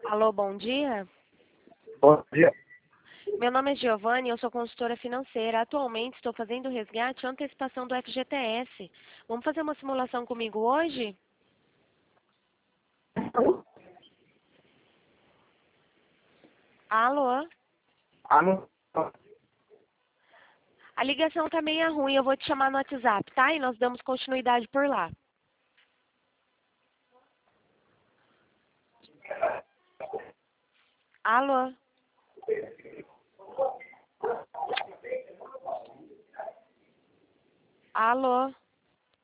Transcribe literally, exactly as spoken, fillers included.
Alô, bom dia. Bom dia. Meu nome é Giovanni, eu sou consultora financeira. Atualmente estou fazendo resgate e antecipação do F G T S. Vamos fazer uma simulação comigo hoje? Alô? Ah, não. A ligação tá meio ruim, eu vou te chamar no WhatsApp, tá? E nós damos continuidade por lá. Alô? Alô?